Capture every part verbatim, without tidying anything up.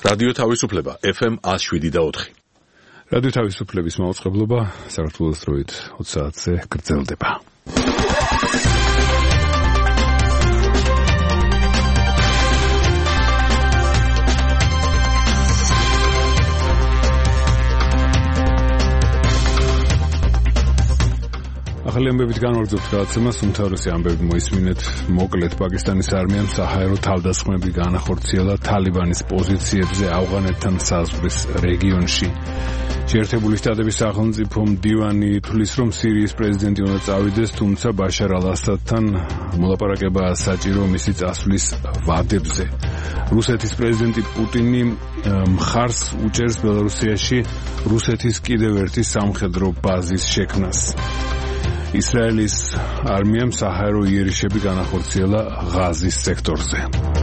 რადიო თავისუფლება ეფ ემ one oh seven და four. რადიო თავისუფლების მაუწყებლობა საქართველოს დროით ოცი საათზე გრძელდება. ახალი ამბებით განვარძობთ გადაცემას, უმთავრესი ამბები მოისმინეთ. მოკლედ, პაკისტანის არმიამ საჰაერო თავდასხმები განახორციელა თალიბანის პოზიციებზე ავღანეთთან საზღვრის რეგიონში. შეერთებული შტატების სახელმწიფო მდივანი თვლის, რომ სირიის პრეზიდენტი უნდა წავიდეს, თუმცა ბაშარ ალ-ასადთან მოლაპარაკებაა საჭირო მისი წასვლის ვადებზე. რუსეთის პრეზიდენტი პუტინი მხარს უჭერს ბელარუსიაში რუსეთის კიდევ ერთი სამხედრო ბაზის შექმნას. ისრაელის არმიამ საჰაერო იერიშები განახორციელა ღაზის სექტორზე.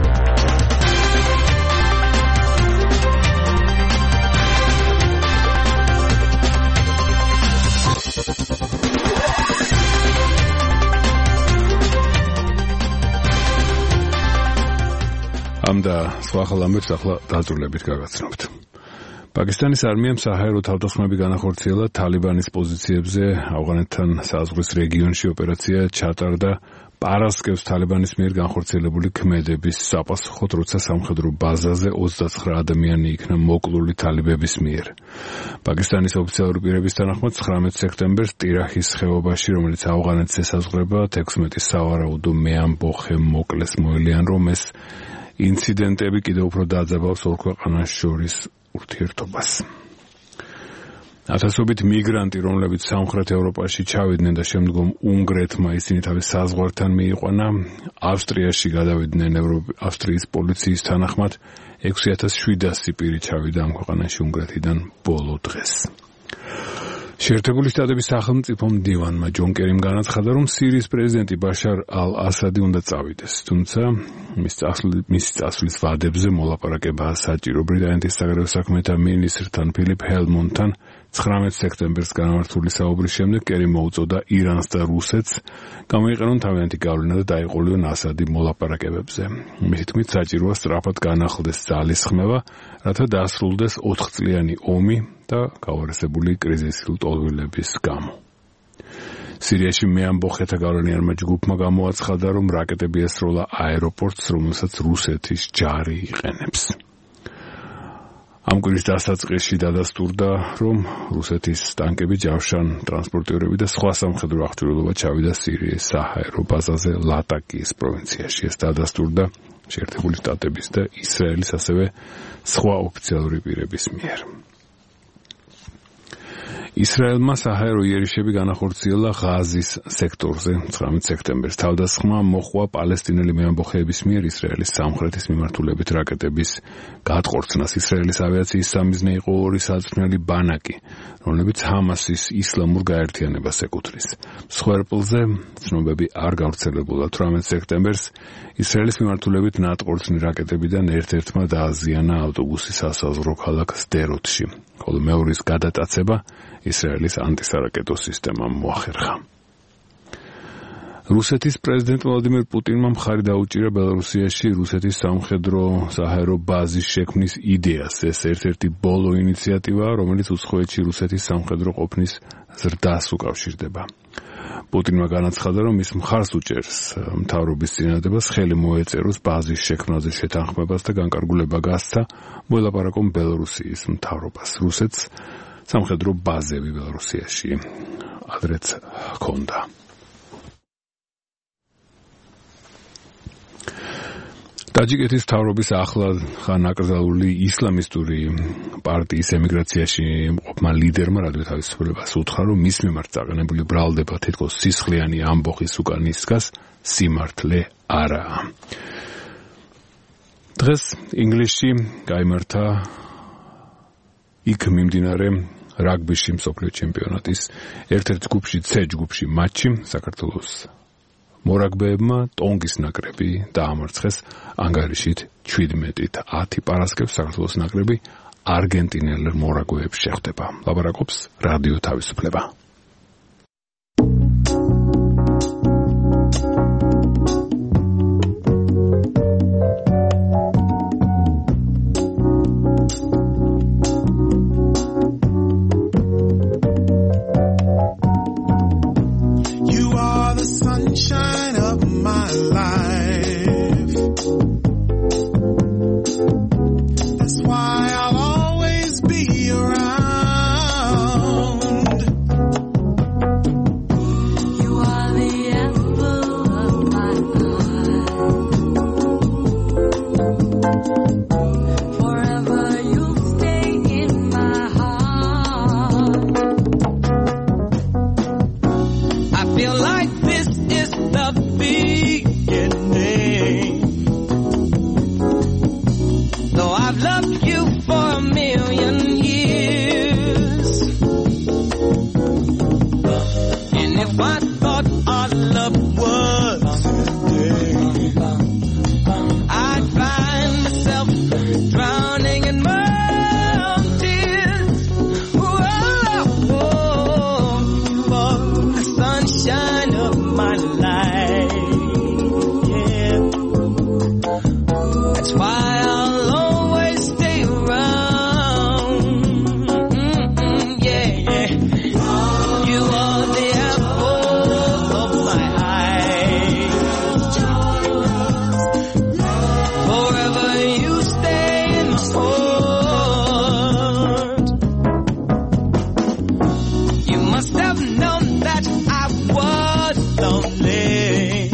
ამ და სხვა ახალ ამბებს ახლა დაწვრილებით გაგაცნობთ. პაკისტანის არმიამ საჰაერო თავდასხმები განახორციელა თალიბანის პოზიციებზე ავღანეთთან საზღვრის რეგიონში. ოპერაცია ჩატარდა პარასკევს თალიბანის მიერ განხორციელებული ქმედების საპასუხოდ, როცა სამხედრო ბაზაზე ოცდათვრამეტი ადამიანი იქნა მოკლული თალიბების მიერ. პაკისტანის ოფიციალური პირების თანახმად ცხრამეტ სექტემბერს ტირაჰის ხეობაში, რომელიც ავღანეთს ესაზღვრება, თექვსმეტი სავარაუდო მეამბოხე მოკლეს. მოელიან, რომ ეს ინციდენტები კიდევ უფრო დაძაბავს ორ ქვეყანას შორის ურთიერთობას. ათასობით მიგრანტი, რომლებიც სამხრეთ ევროპაში ჩავიდნენ და შემდგომ უნგრეთმა ისინი თავის საზღვართან მიიყვანა, ავსტრიაში გადავიდნენ. ავსტრიის პოლიციის თანახმად ექვსი ათას შვიდასი პირი ჩავიდა ამ ქვეყანაში უნგრეთიდან ბოლო დღეს. შეერთებული შტატების სახელმწიფო მდივანმა ჯონ კერიმ განაცხადა, რომ სირიის პრეზიდენტი ბაშარ ალ-ასადი უნდა წავიდეს, თუმცა მისი წასვლის ვადებზე მოლაპარაკებაა საჭირო. ბრიტანეთის საგარეო საქმეთა მინისტრთან ფილიპ ჰელმონდთან ცხრამეტ სექტემბერს განმართული საუბრის შემდეგ კერიმ მოუწოდა ირანს და რუსეთს გამოიყენონ თავიანთი გავლენა და დაიყოლიონ ასადი მოლაპარაკებებზე. მისი თქმით, საჭიროა სწრაფად განახლდეს ძალისხმევა, რათა დაასრულდეს ოთხწლიანი ომი და გავარესებული კრიზისის ლტოლვილების გამო. სირიაში მეამბოხეთა გავლენიანმა ჯგუფმა გამოაცხადა, რომ რაკეტები ესროლა აეროპორტს, რომელსაც რუსეთის ჯარი იყენებს. ამ კვირის დასაწყისში დადასტურდა, რომ რუსეთის ტანკები, ჯავშან ტრანსპორტიორები და სხვა სამხედრო აღჭურვილობა ჩავიდა სირიის საჰაერო ბაზაზე ლატაკიის პროვინციაში. ეს დადასტურდა შეერთებული შტატების და ისრაელის, ასევე სხვა ოფიციალური პირების მიერ. ისრაელმა საჰაერო იერიშები განახორციელა ღაზის სექტორზე ცხრამეტ სექტემბერს. თავდასხმა მოჰყვა პალესტინელი მეამბოხეების მიერ ისრაელის სამხრეთის მიმართულებით რაკეტების გადყორცნას. ისრაელის ავიაციის სამიზნე იყო ორი საწვრთნელი ბანაკი, რომლებიც ჰამასის ისლამურ გაერთიანებას ეკუთვნის. მსხვერპლზე ცნობები არ გავრცელებულა. თვრამეტ სექტემბერს ისრაელის მიმართულებით ნატყორცნი რაკეტებიდან ერთ-ერთმა დააზიანა ავტობუსი სასაზღვრო ქალაქ სდეროტში, ხოლო მეორის გადატაცება ისრაელის ანტისარაკეტო სისტემამ მოახერხა. რუსეთის პრეზიდენტ ვლადიმირ პუტინმა მხარი დაუჭირა ბელარუსიაში რუსეთის სამხედრო საჰაერო ბაზის შექმნის იდეას. ეს ერთ-ერთი ბოლო ინიციატივაა, რომელიც უცხოეთში რუსეთის სამხედრო ყოფნის ზრდას უკავშირდება. პუტინმა განაცხადა, რომ ის მხარს უჭერს მთავრობის წინადადებას, ხელი მოეწეროს ბაზის შექმნაზე შეთანხმებას და განკარგულება გასცა მოლაპარაკონ ბელარუსიის მთავრობას. რუსეთს სამხედრო ბაზები ბელარუსიაში ადრეც ჰქონდა. ტაჯიკეთის მთავრობის ახლად ხანაკრძალული ისლამისტური პარტიის ემიგრაციაში მყოფმა ლიდერმა რადიო თავისუფლებას უთხრა, რომ მის მიმართ წაყენებული ბრალდება თითქოს სისხლიანი ამბოხის უკან ისგას, სიმართლე არაა. დღეს ინგლისში გაიმართა იქ მიმდინარე რაგბიში მსოფლიო ჩემპიონატის ერთ-ერთ ჯგუფში, C ჯგუფში მატჩი საქართველოს მორაგბეებმა ტონგის ნაკრები დაამარცხეს ანგარიშით შვიდმეტით ათი. პარასკევს საქართველოს ნაკრები არგენტინელ მორაგბეებს შეხვდება. ლაპარაკობს რადიო თავისუფლება. life. That's why I'll always be around. You are the apple of my eye. Forever you'll stay in my heart. I feel like this is the beginning. Though I've loved you for a million years, and if I thought our love was ending, I'd find myself drowning in my own tears. Whoa, whoa, for the sunshine of my life. Yeah, that's why I'll always stay around. Mm-mm, yeah, yeah. You are the apple of my eye. Forever you stay in my heart. You must have known that I was lonely,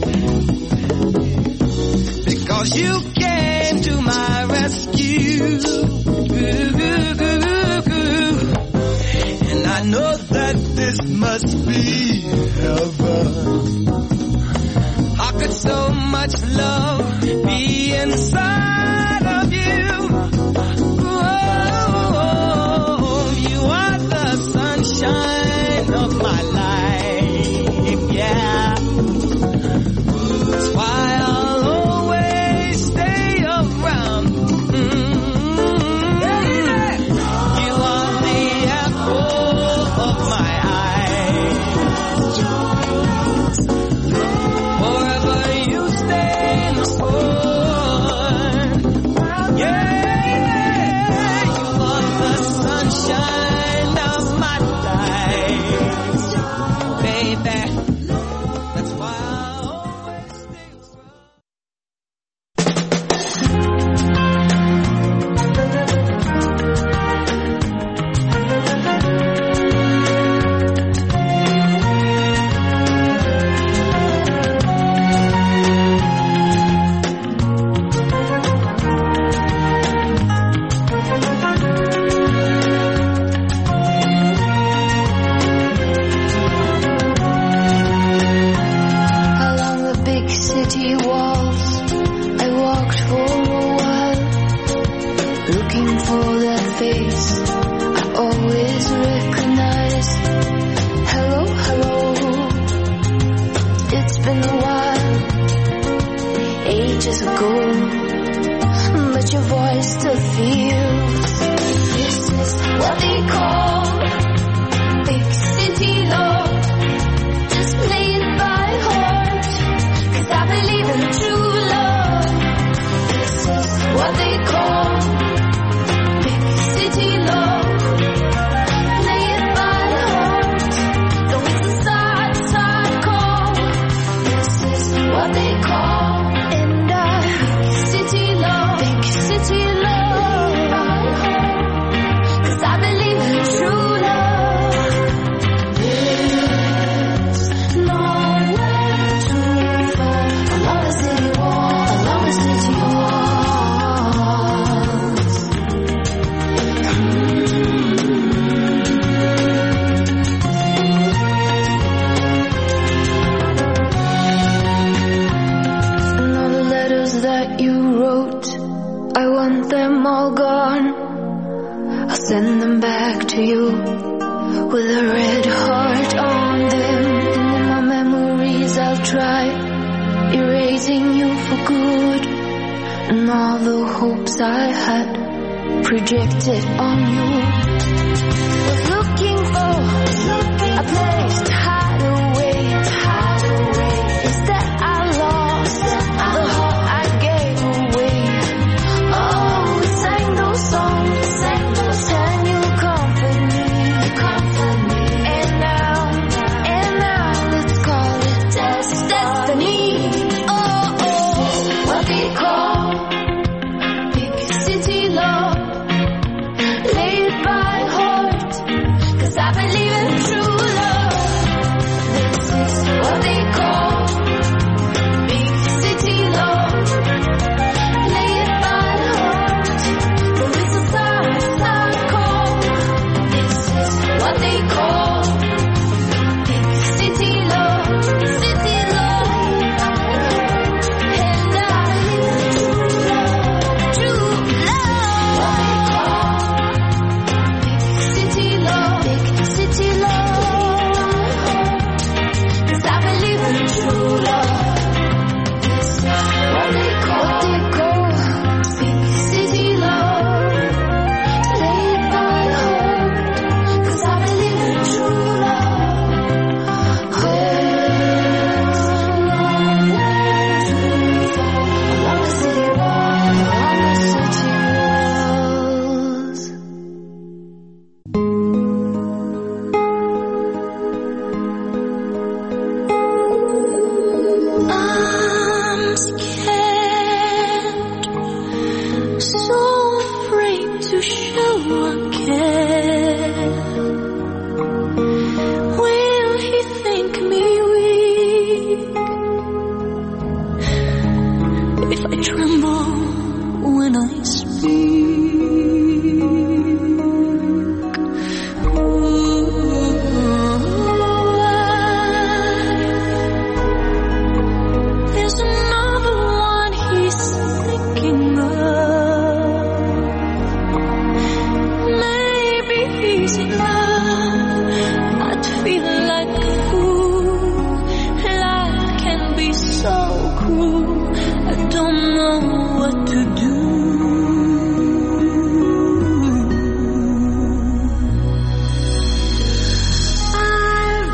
because you came to my rescue. And I know that this must be heaven. How could so much love be inside of you? Oh, you are the sunshine of my life. Yeah, that's why I'll always stay around. Mm-hmm. You are the apple of my eye. Forever you stay in the heart. Yeah, you are the sunshine of my life, baby. That's why I'll always stay around. Along the big city walls, I walked for a while, looking for that face I always recognize. Hello, hello, it's been a while, ages ago, but your voice still feels. This is what they call big city love. Just play it by heart, 'cause I believe in true love. This is what they call big city love. Play it by heart, though it's a sad, sad call. This is what they call, and I, big city love, big city love. 'Cause I believe in true love. There's nowhere to fall along the city wall, along the city walls. And all the letters that you wrote, I want them all gone. I'll send them back to you with a red heart on them. And in my memories I'll try erasing you for good, and all the hopes I had projected on you. Was looking for a place to hide away, hide away. Instead I lost the heart I gave away. Oh, we sang those songs, sang those and you comfort me, you comfort me. And now, and now let's call it destiny.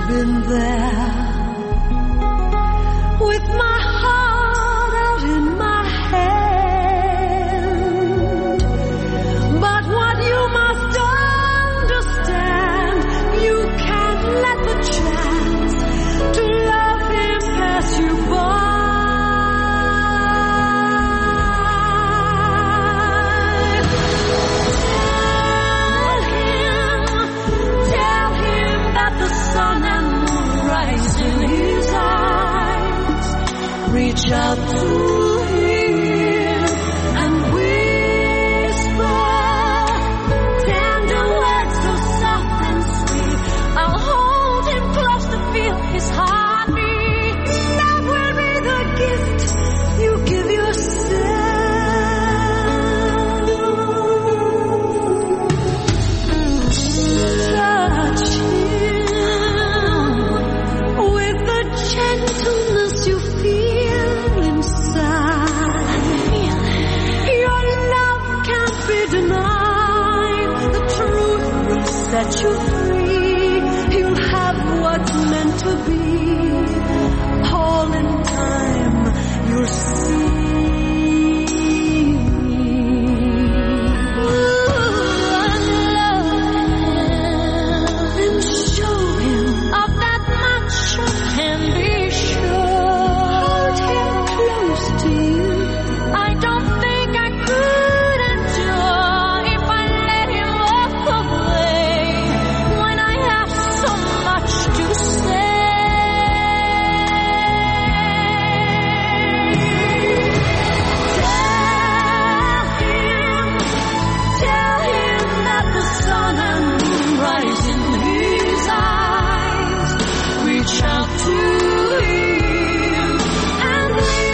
been there with my heart out in my hand. But what you must understand, you can't let the chance to love him pass you by. Reach out to him and whisper tender words so soft and sweet. I'll hold him close to feel his heartbeat. That will be the gift you give yourself. Touch him with the gentleness you feel inside. Your love can't be denied. The truth will set you free. You'll have what's meant to be. All in time you'll see. Love him and show him of that much you can be sure. To you, I don't think I could endure if I let him walk away when I have so much to say. Tell him, tell him that the sun and moon rise in his eyes. Reach out to him and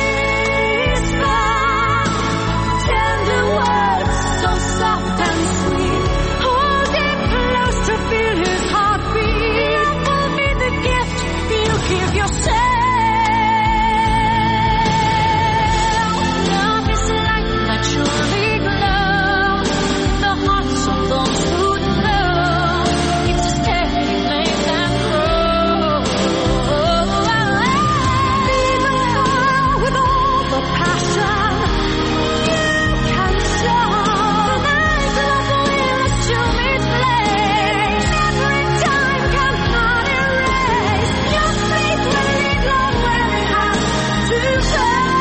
tender words so soft and sweet. Hold him close to feel his heartbeat. That will be the gift you give yourself. Love is like naturally glow. The hearts of those who know. It's a steady flame that grows. Even now with all the passion you can show, that love will assume its place. Every time cannot erase your faith will lead love where it has to go.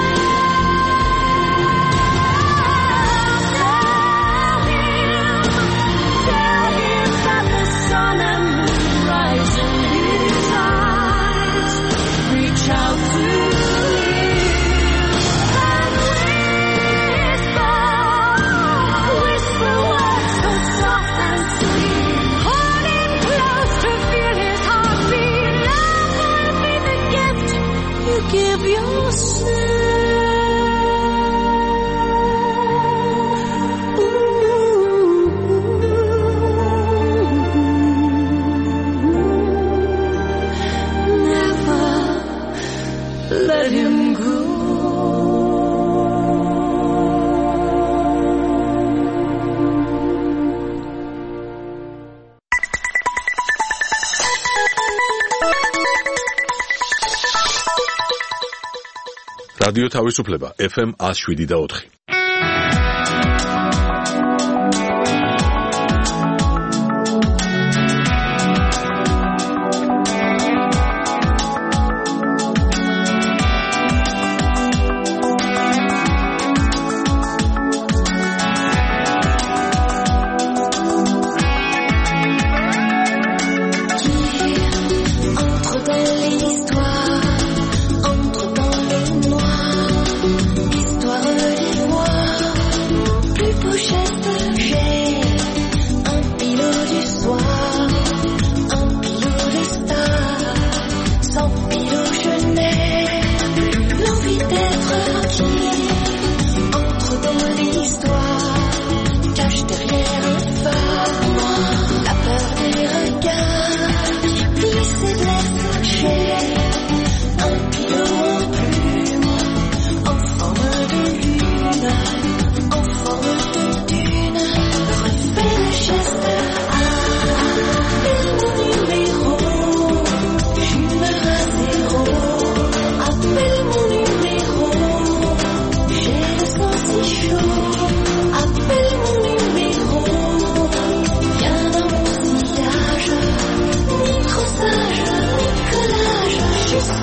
Tell him, tell him that the sun and moon rise in his eyes. Reach out to him and whisper, whisper words so soft and sweet. Hold him close to feel his heartbeat. Love will be the gift you give yourself. Never let him go. რადიო თავისუფლება ეფ ემ one oh seven და four. Entre dans l'histoire, entre dans le noir, histoire d'histoire, plus beau geste j'ai, un pilot du soir, un pilot de star, sans pilot je n'ai l'envie d'être qui entre dans l'histoire, cache derrière un phare noir, la peur des regards qui glissent et blessent j'ai.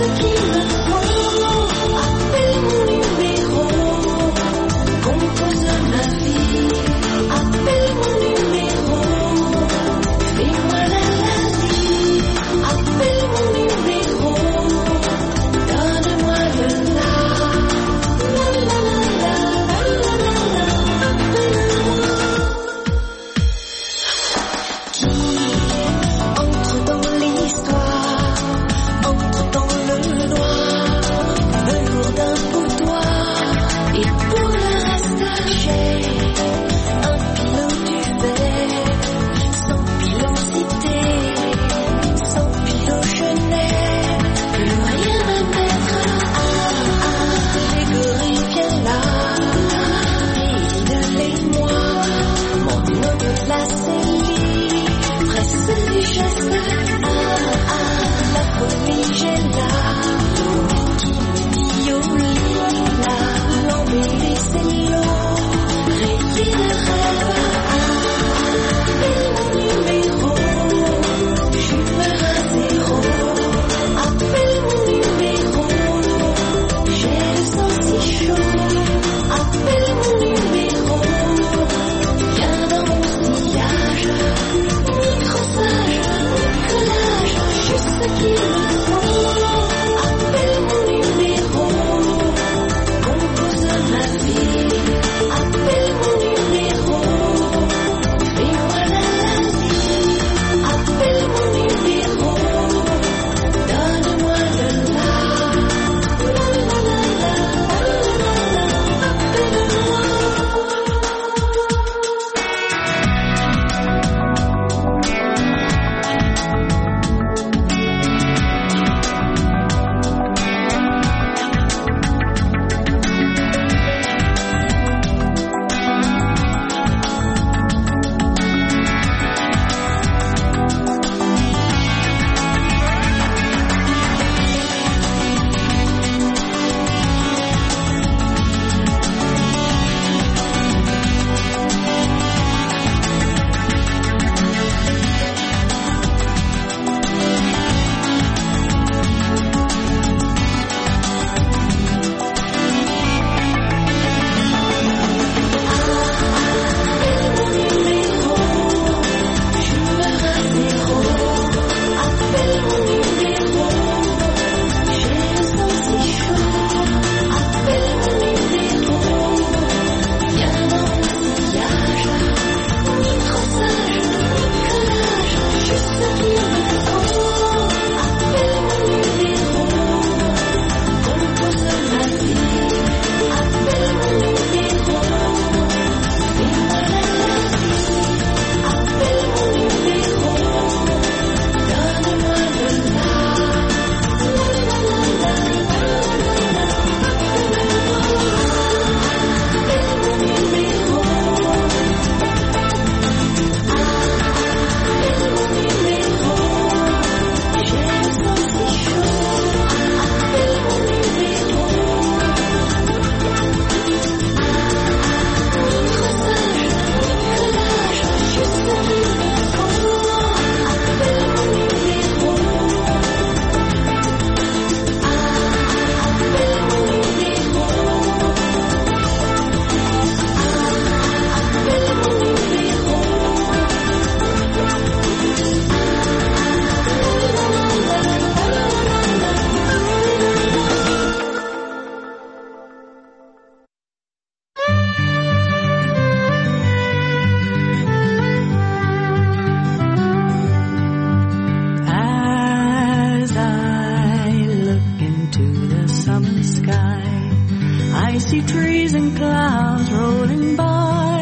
see trees and clouds rolling by,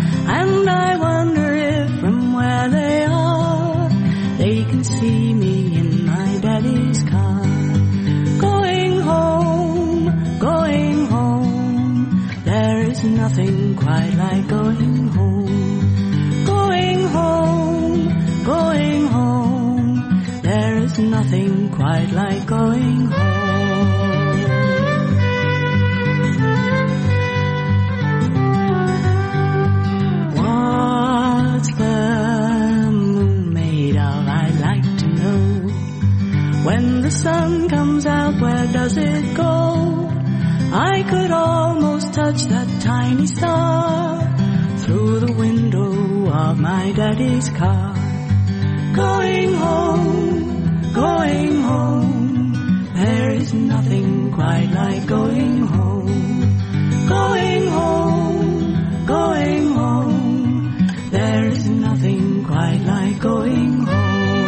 and I wonder if from where they are, they can see me in my daddy's car. Going home, going home, there is nothing quite like going home. Going home, going home, there is nothing quite like going home. When the the sun comes out, where does it go? I could almost touch that tiny star through the window of my daddy's car. Going home, going home, there is nothing quite like going home. Going home, going home, there is nothing quite like going home.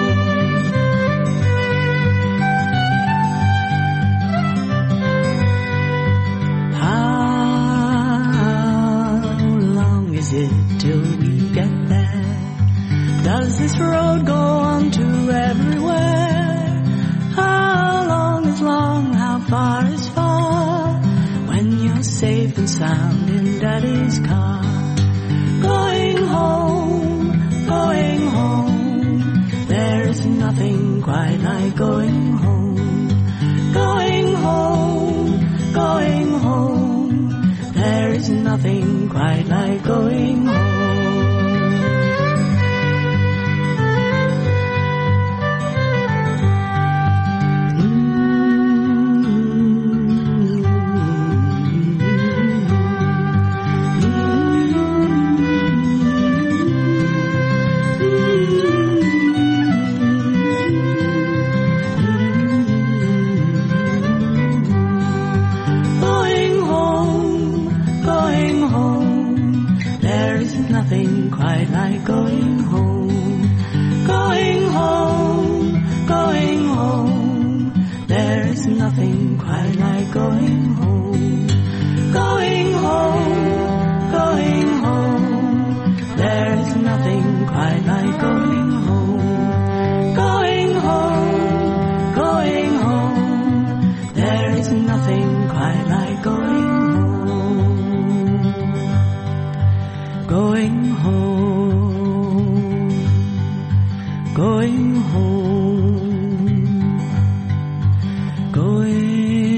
Till we get there, does this road go on to everywhere? How long is long, how far is far, when you're safe and sound in Daddy's car? Going home, going home, there is nothing quite like going home. Going home, going home, there is nothing quite like going home. Quite like going home, going home, going home. There is nothing quite like going home, going home, going home. There is nothing quite like going home, going home, going home. There is nothing quite like going home, going home, going home, going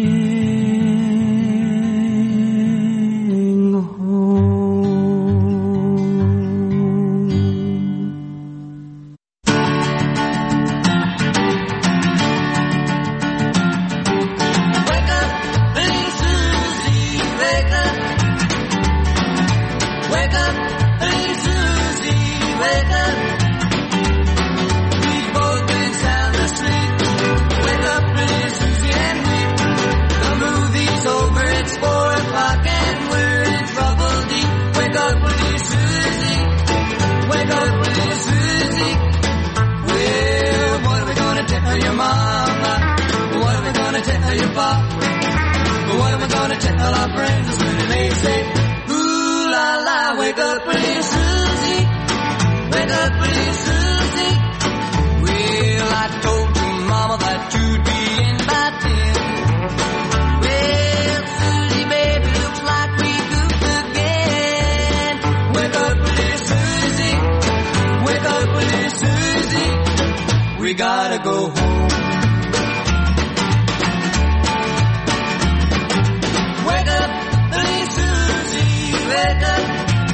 we gotta go home. Wake up, please, Susie, wake up.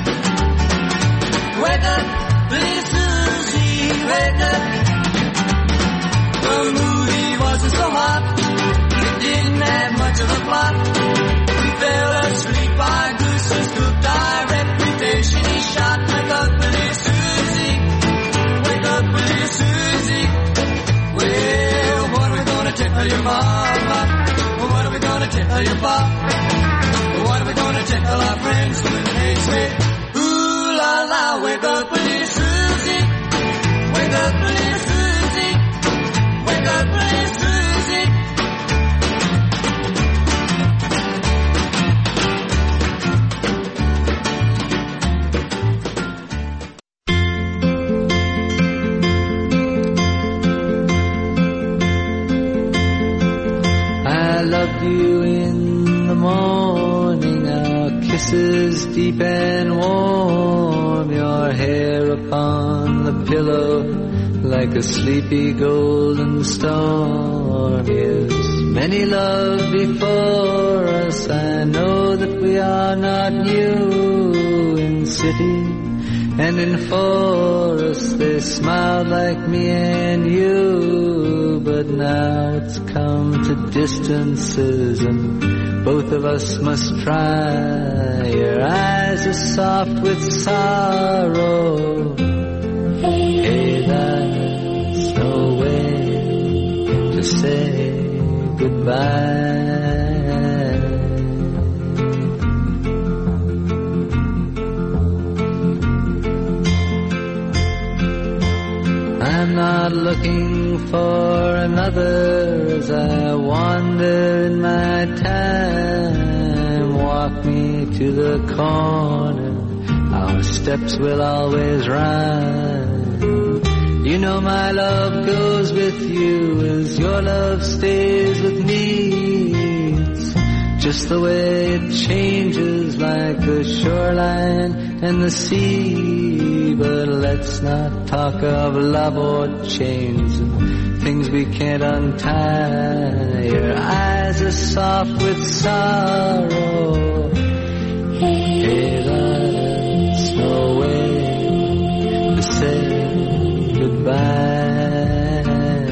Wake up, please, Susie, wake up. The movie wasn't so hot, it didn't have much of a plot. We fell asleep, our goose was cooked, our reputation is shot. Wake up, please, Susie, wake up, please, Susie. Well, what are we gonna tell your mama? What are we gonna tell your pop? What are we gonna tell our friends when they say, ooh la la, wake up, please, Susie. Wake up, please, Susie. Wake up, please, Susie. I loved you in the morning, our kisses deep and warm, your hair upon the pillow like a sleepy golden storm. Yes, many love before us, I know that we are not new in city And in forests they smiled like me and you, but now it's come to distances and both of us must try. Your eyes are soft with sorrow. Hey, that's no way to say goodbye. I'm not looking for another as I wander in my time. Walk me to the corner, our steps will always rhyme. You know my love goes with you as your love stays with me. It's just the way it changes like the shoreline and the sea. But let's not talk of love or chains and things we can't untie. Your eyes are soft with sorrow. Hey, that's no way to say goodbye.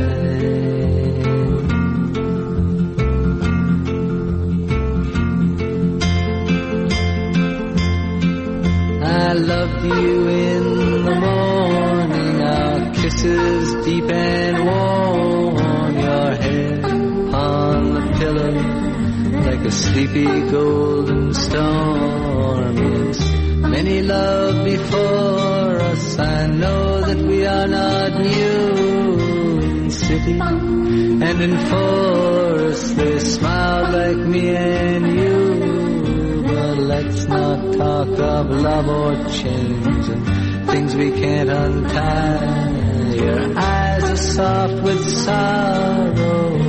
I loved you in the morning, our kisses deep and warm, your head on the pillow like a sleepy golden storm. Yes, many loved before us, I know that we are not new. In city and in forest they smiled like me and you. Let's not talk of love or change and things we can't untie. Your eyes are soft with sorrow.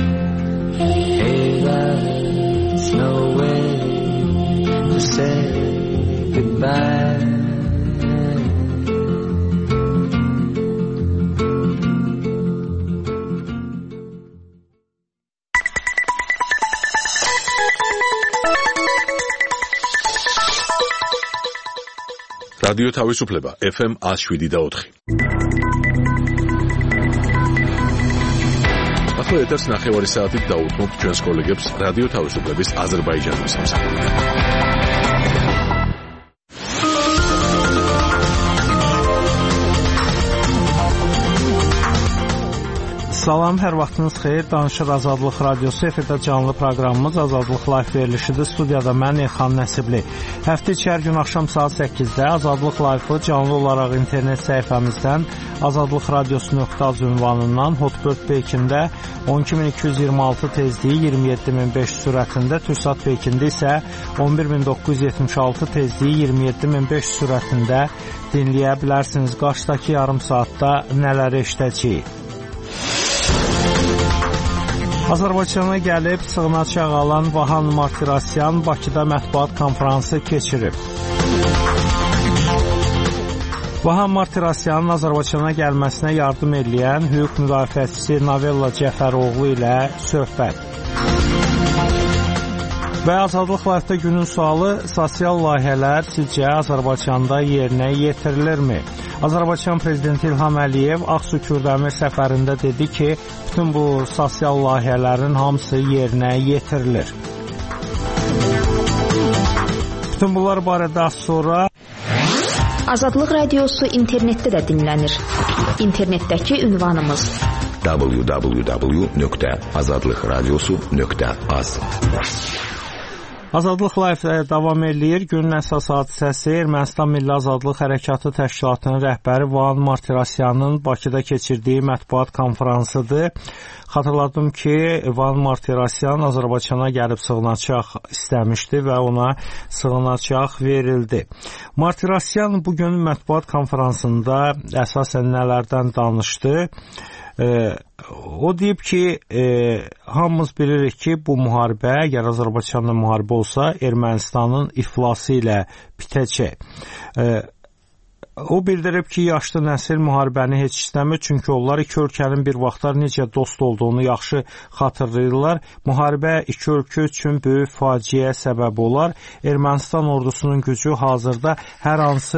Hey, that's no way to say goodbye. რადიო თავისუფლება ეფ ემ one oh seven და four. ახლა ეთერს ნახევარი საათით დაუთმობთ ჩვენს კოლეგებს რადიო თავისუფლების აზერბაიჯანის სამსახურში. Salam, hər vaxtınız xeyir. Danışır Azadlıq Radiosu, efirdə canlı proqramımız Azadlıq Live verilişidir. Studiyada mən Elxan Nəsibli. Həftə içi hər gün axşam saat səkkizdə Azadlıq Live-ı canlı olaraq internet səhifəmizdən azadlıq radiosu nöqtə az ünvanından Hotbird Pekində on iki min iki yüz iyirmi altı tezliyi iyirmi yeddi min beş yüz sürətində, Türksat Pekində isə on bir min doqquz yüz yetmiş altı tezliyi iyirmi yeddi min beş yüz sürətində dinləyə bilərsiniz. Qarşıdakı yarım saatda nələr eşidəcəyik? Azərbaycana gəlib sığınacaq alan Vahan Martirosyan Bakıda mətbuat konfransı keçirib. Vahan Martirosyanın Azərbaycana gəlməsinə yardım edən hüquq müdafiəçisi Novella Cəfəroğlu ilə söhbət. Və Azadlıq Live-də günün sualı, sosial layihələr sizcə Azərbaycanda yerinə yetirilirmi? Azərbaycan Prezidenti İlham Əliyev Ağsu Kürdəmir səfərində dedi ki, bütün bu sosial layihələrin hamısı yerinə yetirilir. Bütün bunlar barədə az sonra Azadlıq Radiosu internetdə də dinlənir. İnternetdəki ünvanımız w w w nöqtə azadlıq radiosu nöqtə az. Azadlıq Live davam edir. Günün əsas hadisəsi Ermənistan Milli Azadlıq Hərəkatı Təşkilatının rəhbəri Vahan Martirosyanın Bakıda keçirdiyi mətbuat konfransıdır. Xatırladım ki, Vahan Martirosyan Azərbaycana gəlib sığınacaq istəmişdi və ona sığınacaq verildi. Martirosyan bugün mətbuat konfransında əsasən nələrdən danışdı? Ee, o deyib ki, e, hamımız bilirik ki, bu müharibə, əgər Azərbaycanla müharibə olsa, Ermənistanın iflası ilə bitəcək. E, o bildirib ki, yaşlı nəsil müharibəni heç istəmir, çünki onlar iki ölkənin bir vaxtlar necə dost olduğunu yaxşı xatırlayırlar. Müharibə iki ölkə üçün böyük faciəyə səbəb olar. Ermənistan ordusunun gücü hazırda hər hansı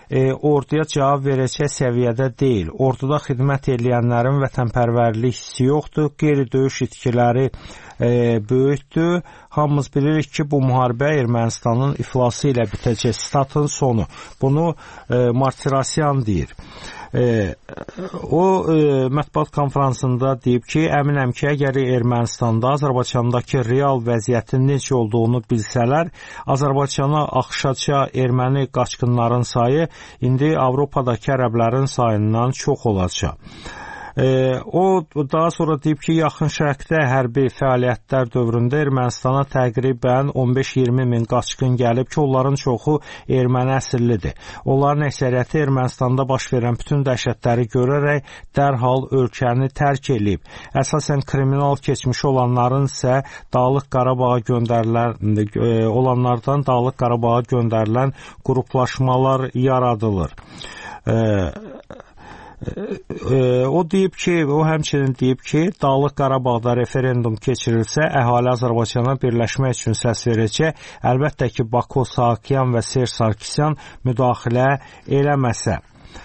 e, orduya cavab verəcək səviyyədə deyil. Orduda xidmət edənlərin vətənpərvərlik hissi yoxdur, qeyri-döyüş itkiləri e, böyükdür. Hamımız bilirik ki, bu müharibə Ermənistanın iflası ilə bitəcək. Statın sonu. Bunu e, Martirosyan deyir. E, o e, mətbuat konferansında deyib ki, əminəm ki, əgər Ermənistanda Azərbaycandakı real vəziyyətin necə olduğunu bilsələr, Azərbaycana axışacaq erməni qaçqınların sayı indi Avropadakı ərəblərin sayından çox olacaq. E, o daha sonra deyib ki, yaxın şərqdə hərbi fəaliyyətlər dövründə Ermənistana təqribən on beş iyirmi min qaçqın gəlib ki, onların çoxu erməni əsillidir. Onların əksəriyyəti Ermənistanda baş verən bütün dəhşətləri görərək dərhal ölkəni tərk edib. Əsasən kriminal keçmişi olanların isə Dağlıq Qarabağa göndərilən e, olanlardan Dağlıq Qarabağa göndərilən qruplaşmalar yaradılır. E, O deyib ki, o həmçinin deyib ki, Dağlıq Qarabağda referendum keçirilsə, əhali Azərbaycana birləşmək üçün səs verəcək. Əlbəttə ki, Bako Saakyan və Serj Sarkisyan müdaxilə eləməsə.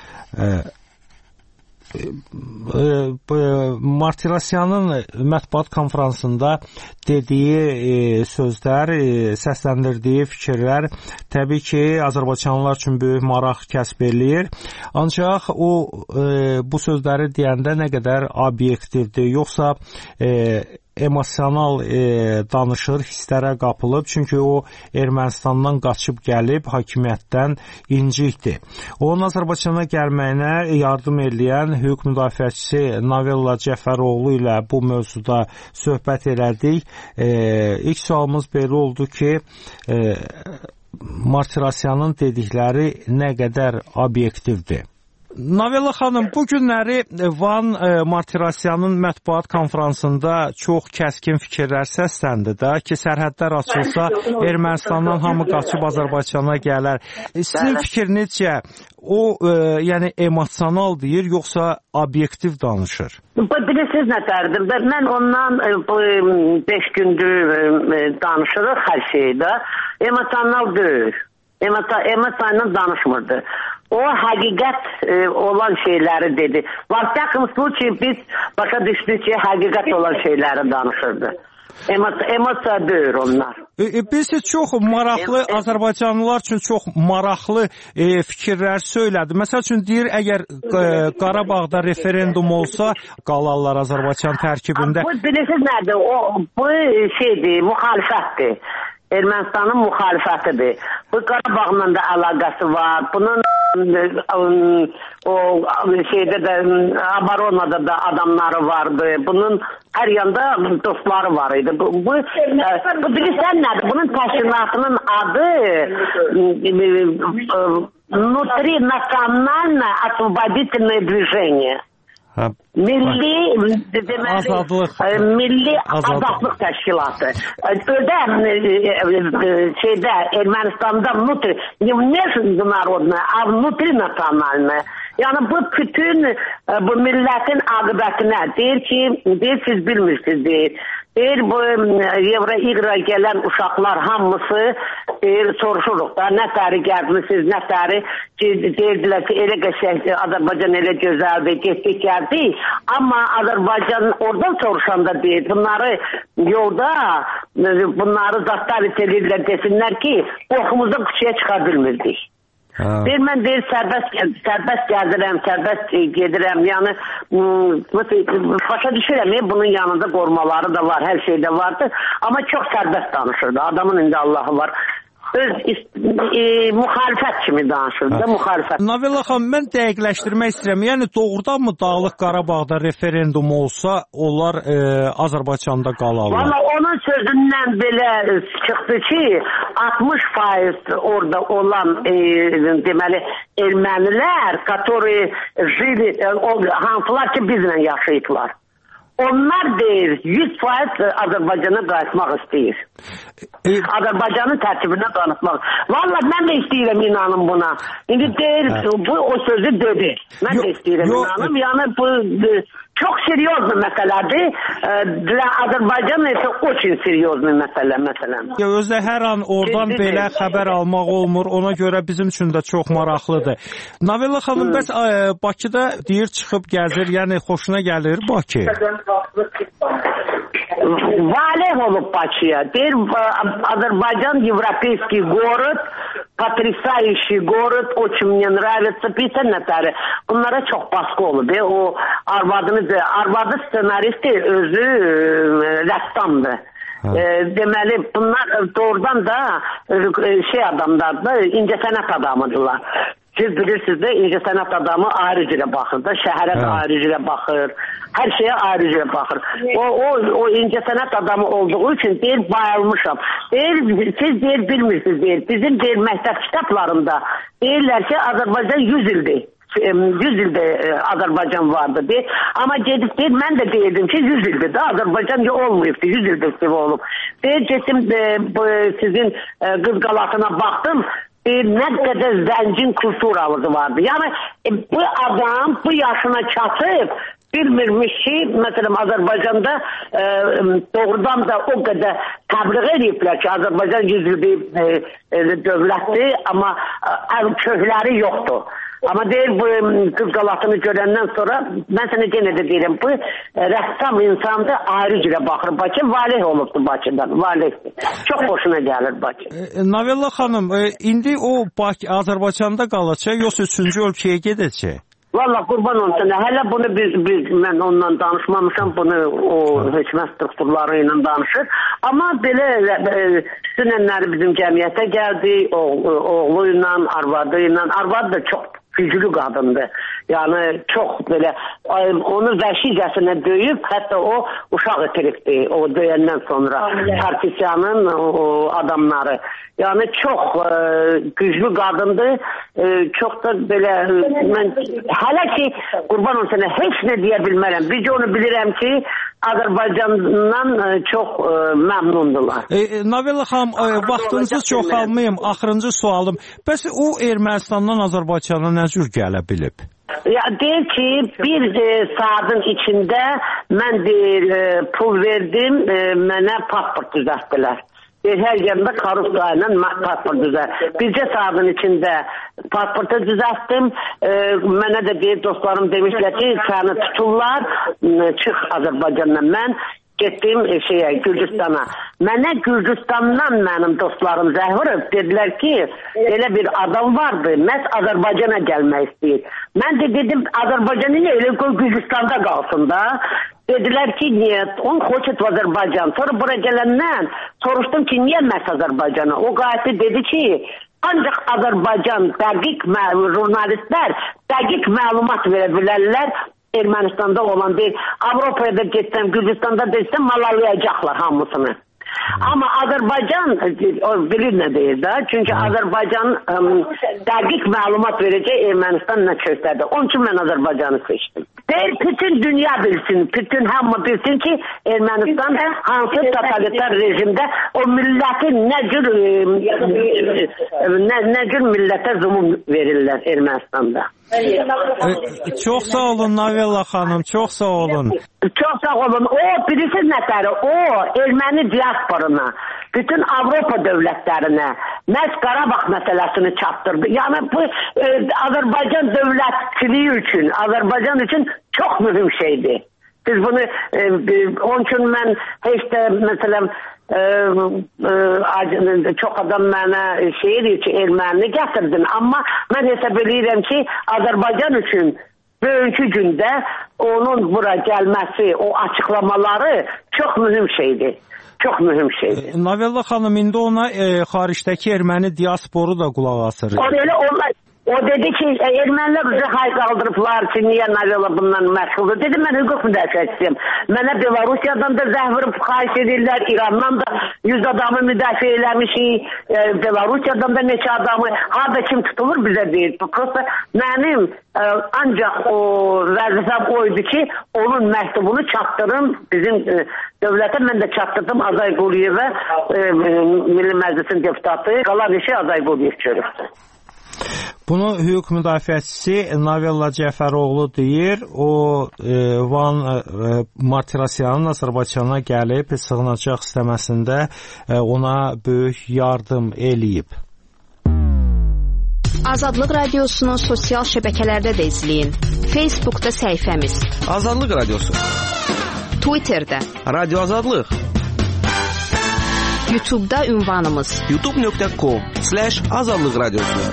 Martirosyanın mətbuat konferansında dediyi e, sözlər, e, səsləndirdiyi fikirlər təbii ki, Azərbaycanlılar üçün böyük maraq kəsb eləyir. Ancaq o e, bu sözləri deyəndə nə qədər obyektivdir, yoxsa e, emosional e, danışır, hisslərə qapılıb, çünki o Ermənistandan qaçıb gəlib, hakimiyyətdən incikdir. Onun Azərbaycana gəlməyinə yardım eləyən hüquq müdafiəçisi Novella Cəfəroğlu ilə bu mövzuda söhbət elədik. E, ilk sualımız belə oldu ki, e, Martirosyanın dedikləri nə qədər obyektivdir? Novella xanım, bu günləri Van e, Martirosyanın mətbuat konferansında çox kəskin fikirlər səsləndi də ki, sərhədlər açılsa Ermənistandan hamı qaçıb Azərbaycana gələr. Sizin fikrinizcə o e, yəni emosional deyir, yoxsa obyektiv danışır? Bilirsiniz nətərdir? Mən ondan bu beş gündür danışırıq hər şeydə. Emosional deyil. Emosional danışmırdı. O həqiqət e, olan şeyləri dedi. Var takım случай biz başa düşdük ki, həqiqət olan şeyləri danışırdı. Emosiya deyir onlar. E, e, Bilsiz, çox maraqlı, e, Azərbaycanlılar üçün çox maraqlı e, fikirlər söylədi. Məsəl üçün deyir, əgər e, Qarabağda referendum olsa, qalarlar Azərbaycan tərkibində. Bu bilirsiniz nədir? O, bu şeydir, müxalifətdir. Ermənistanın müxalifətidir. Bu Qarabağla da əlaqəsi var. Bunun o şeydə də Abaronada da adamları vardı. Bunun hər yanda dostları var idi. Bu, bu, bu bilirsən nədir? Bunun təşkilatının adı Внутри национальное освободительное движение. Hə, Milli deməli, azadlıq, milli azadlıq təşkilatı. Ödə şeydə Ermənistanda внутри, не внешненародное, а внутрinaциональное. Yəni bu bütün bu millətin aqibətinə deyir ki, deyir siz bilmirsiniz deyir. Deyir bu Evra İqra gələn uşaqlar hamısı deyir soruşuruq da nətəri gəlmisiniz, nətəri deyirdilər ki, elə qəşəng Azərbaycan elə gözəldir, getdik gəldik. Amma Azərbaycan oradan soruşanda deyir, bunları yolda bunları zastavit edirlər, desinlər ki, qorxumuzdan küçəyə çıxa bilmirdik. Deyir, mən deyir, sərbəst, sərbəst gəzirəm, sərbəst gedirəm, yəni başa düşürəm, bunun yanında qormaları da var, hər şey də vardır, amma çox sərbəst danışırdı, adamın indi Allahı var. Öz e, müxalifət kimi danışırdı da, müxalifət. Novella xanım, mən dəqiqləşdirmək istəyirəm. Yəni doğrudan mı Dağlıq Qarabağda referendum olsa, onlar e, Azərbaycanda qalarlar? Valla onun sözündən belə çıxdı ki, altmış faiz orada olan e, deməli ermənilər, которые жили, hansılar ki bizlə yaşayıblar. Onlar deyir, yüz faiz Azərbaycana qayıtmaq istəyir. E, Azərbaycanın tərkibinə qayıtmaq. Valla mən də istəyirəm, inanın buna. İndi deyir, bu o sözü dedi. Mən yo, də istəyirəm, yo, inanım. Yəni bu çok серьезный məsələdir. Для Azərbaycan isə очень серьезный məsələ məsələn. Ya özdə hər an oradan Ciddi belə deyil. Xəbər almaq olmur. Ona görə bizim üçün də çox maraqlıdır. Novella xanım, bəs Bakıda deyir çıxıb gəzir, yəni xoşuna gəlir Bakı? Valeh olub Bakıya. Deyir Azərbaycan европейский город, потрясающий город, очень мне nравится. Bilsən nətəri? Bunlara çox baskı olub. O arvadını, arvadı ssenaristi özü rəssamdır. E, deməli bunlar doğrudan da şey adamlardır, incəsənət adamıdırlar. Siz bilirsiniz də incəsənət adamı ayrı cürə baxır da, şəhərə də ayrı cürə baxır, hər şeyə ayrı cürə baxır. O, o, o incəsənət adamı olduğu üçün deyir, bayılmışam. Deyir, siz deyir, bilmirsiniz deyir, bizim deyir, məktəb kitablarında deyirlər ki, Azərbaycan yüz ildir. yüz ildə Azərbaycan vardı deyir. Amma gedib deyir, mən də deyirdim ki, yüz ildir də Azərbaycan olmayıbdı, yüz ildir olub. Deyir, getdim sizin qız qalasına baxdım, deyir, nə qədər zəngin kulturalığı vardı. Yəni, bu adam bu yaşına çatıb, bilmirmiş ki, məsələn, Azərbaycanda e, doğrudan da o qədər təbliğ ediblər ki, Azərbaycan yüz ildir e, e, dövlətdir, amma e, kökləri yoxdur. Amma deyir, bu qız qalasını görəndən sonra, mən sənə yenə də deyirəm, bu rəssam insandır, ayrı cürə baxır Bakı, valeh olubdur Bakıdan, valehdir. Çox xoşuna gəlir Bakı. E, Novella xanım, e, indi o Bakı Azərbaycanda qalacaq, yoxsa üçüncü ölkəyə gedəcək? Valla qurban olsun, hələ bunu biz, biz, mən onunla danışmamışam, bunu o hökumət strukturları ilə danışır. Amma belə e, dünənləri bizim cəmiyyətə gəldi, oğlu ilə, arvadı ilə, arvadı da çox güclü qadındır. Yəni çox belə onu vəhşicəsinə döyüb, hətta o uşaq itiribdi o döyəndən sonra partisiyanın o adamları. Yəni çox e, güclü qadındır. E, çox da belə mən hələ ki qurban olsun heç nə deyə bilmərəm. Biz onu bilirəm ki Azərbaycandan e, çox e, məmnundular. E, Novella xanım, e, vaxtınızı çox almayım. Axırıncı sualım. Bəs o Ermənistandan Azərbaycana nə cür gələ bilib? Ya deyir ki, bir e, saatın içində mən deyir, e, pul verdim, e, mənə pasport düzəltdilər. E, hər yerdə Karuska ilə pasport düzəltdim. Bircə saatın içində pasportu düzəltdim. E, mənə də deyir, dostlarım demişlər ki, səni tuturlar, çıx Azərbaycandan. Mən getdim şeyə, Gürcüstana. Mənə Gürcüstandan mənim dostlarım zəng vurub, dedilər ki, elə bir adam vardı, məhz Azərbaycana gəlmək istəyir. Mən də dedim, Azərbaycanı nə elə qoy Gürcüstanda qalsın da. Dedilər ki, niyə? On xoşet Azərbaycan. Sonra bura gələndən soruşdum ki, niyə məhz Azərbaycana? O qayıtdı dedi ki, ancaq Azərbaycan dəqiq jurnalistlər dəqiq məlumat verə bilərlər. Ermənistanda olan deyil, Avropaya da getsəm, Gürcüstanda desəm, malalayacaqlar hamısını. Amma Azərbaycan, o bilir nə deyir də, çünki Azərbaycan ə, dəqiq məlumat verəcək Ermənistan nə kökdədir. Onun üçün mən Azərbaycanı seçdim. Deyir, bütün dünya bilsin, bütün hamı bilsin ki, Ermənistan hansı totalitar rejimdə o milləti nə cür, nə, nə cür millətə zulum verirlər Ermənistanda. E, çox sağ olun Novella xanım, çox sağ olun. Çox sağ olun. O, bilirsiniz nətəri, o erməni diasporuna, bütün Avropa dövlətlərinə məhz Qarabağ məsələsini çatdırdı. Yəni bu e, Azərbaycan dövlətçiliyi üçün, Azərbaycan üçün çox mühüm şeydir. Biz bunu, e, onun üçün mən heç də məsələn, e, e, çox adam mənə şey edir ki, erməni gətirdin. Amma mən hesab edirəm ki, Azərbaycan üçün bugünkü gündə onun bura gəlməsi, o açıqlamaları çox mühüm şeydir. Çox mühüm şeydir. Novella xanım, indi ona e, xaricdəki erməni diasporu da qulaq asır. O elə onlar O dedi ki, ermənilər bizə hay qaldırıblar ki, niyə Novella bundan məşğuldur. Dedi, mən hüquq müdafiəçisiyim. Mənə Belarusiyadan da zəng vurub xahiş edirlər, İrandan da yüz adamı müdafiə eləmişik, e, Belarusiyadan da neçə adamı, harada kim tutulur bizə deyil. Prosta mənim e, ancaq o vəzifəm oydu ki, onun məktubunu çatdırım bizim e, dövlətə. Mən də çatdırdım Azay Quliyevə, e, Milli Məclisin deputatı, qalan işi Azay Quliyev görübdür. Bunu hüquq müdafiəçisi Navella Cəfəroğlu deyir. O e, Van e, Martirosyanın Azərbaycana gəlib sığınacaq istəməsində e, ona böyük yardım eləyib. Azadlıq Radiosunu sosial şəbəkələrdə də izləyin. Facebookda səhifəmiz Azadlıq Radiosu, Twitterdə Radio Azadlıq, YouTube'da ünvanımız youtube nöqtə com slash azadlıq radiosu.